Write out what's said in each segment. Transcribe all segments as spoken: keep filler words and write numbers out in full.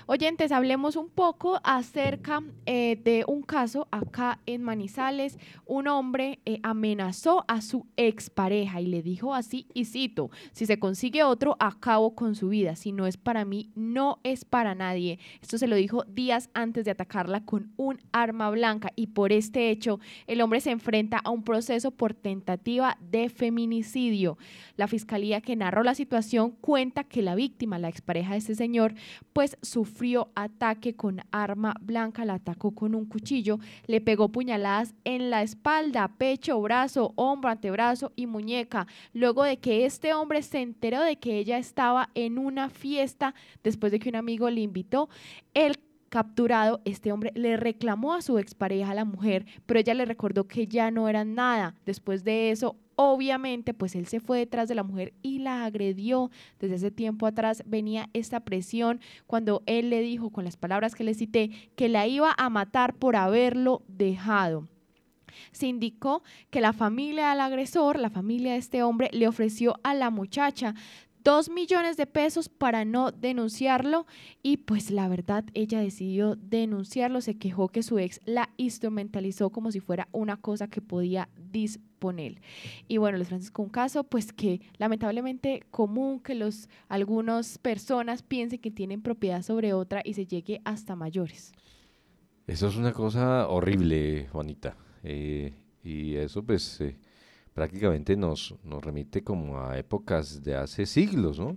Oyentes, hablemos un poco acerca eh, de un caso acá en Manizales. Un hombre eh, amenazó a su expareja y le dijo así, y cito: si se consigue otro, acabo con su vida. Si no es para mí, no es para nadie. Esto se lo dijo días antes de atacarla con un arma blanca, y por este hecho, el hombre se enfrenta a un proceso por tentativa de feminicidio. La fiscalía que narró la situación cuenta que la víctima, la expareja de este señor, pues sufrió ataque con arma blanca, la atacó con un cuchillo, le pegó puñaladas en la espalda, pecho, brazo, hombro, antebrazo y muñeca, luego de que este hombre se enteró de que ella estaba en una fiesta después de que un amigo le invitó. El capturado, este hombre le reclamó a su expareja, la mujer, pero ella le recordó que ya no eran nada. Después de eso, obviamente, pues él se fue detrás de la mujer y la agredió. Desde ese tiempo atrás venía esta presión cuando él le dijo, con las palabras que le cité, que la iba a matar por haberlo dejado. Se indicó que la familia del agresor, la familia de este hombre, le ofreció a la muchacha dos millones de pesos para no denunciarlo, y pues la verdad ella decidió denunciarlo. Se quejó que su ex la instrumentalizó como si fuera una cosa que podía disponer. Y bueno, les Francisco, un caso pues que lamentablemente común, que los algunas personas piensen que tienen propiedad sobre otra y se llegue hasta mayores. Eso es una cosa horrible, Juanita. Eh, y eso pues eh, prácticamente nos, nos remite como a épocas de hace siglos, ¿no?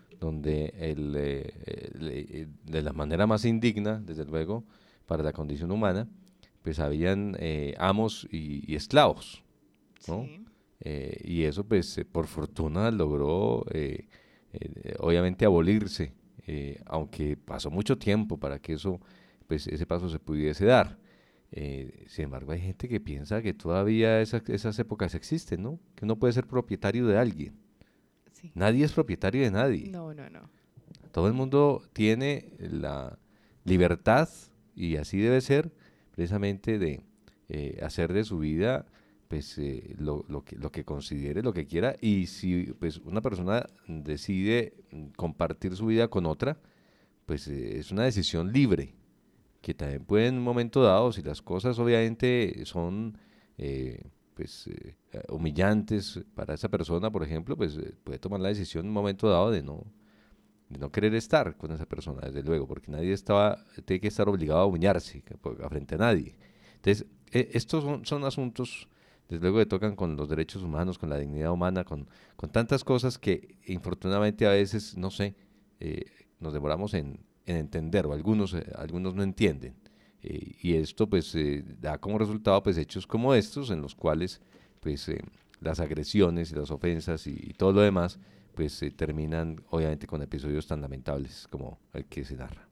Donde el, eh, el, eh, de la manera más indigna, desde luego, para la condición humana, pues habían eh, amos y, y esclavos, ¿no? Sí. Eh, y eso pues eh, por fortuna logró eh, eh, obviamente abolirse, eh, aunque pasó mucho tiempo para que eso, pues ese paso se pudiese dar. Eh, sin embargo, hay gente que piensa que todavía esas, esas épocas existen, ¿no? Que uno puede ser propietario de alguien. Sí. Nadie es propietario de nadie. No, no, no. Todo el mundo tiene la libertad, y así debe ser, precisamente de eh, hacer de su vida pues eh, lo, lo, que, lo que considere, lo que quiera. Y si pues una persona decide mm, compartir su vida con otra, pues eh, es una decisión libre, que también puede en un momento dado, si las cosas obviamente son eh, pues eh, humillantes para esa persona, por ejemplo, pues eh, puede tomar la decisión en un momento dado de no, de no querer estar con esa persona, desde luego, porque nadie estaba, tiene que estar obligado a humillarse a frente a nadie. Entonces, eh, estos son, son asuntos, desde luego, que tocan con los derechos humanos, con la dignidad humana, con, con tantas cosas que, infortunadamente, a veces, no sé, eh, nos demoramos en, en entender, o algunos, eh, algunos no entienden. Eh, y esto, pues, eh, da como resultado, pues, hechos como estos, en los cuales, pues, eh, las agresiones y las ofensas y, y todo lo demás, pues, eh, terminan, obviamente, con episodios tan lamentables como el que se narra.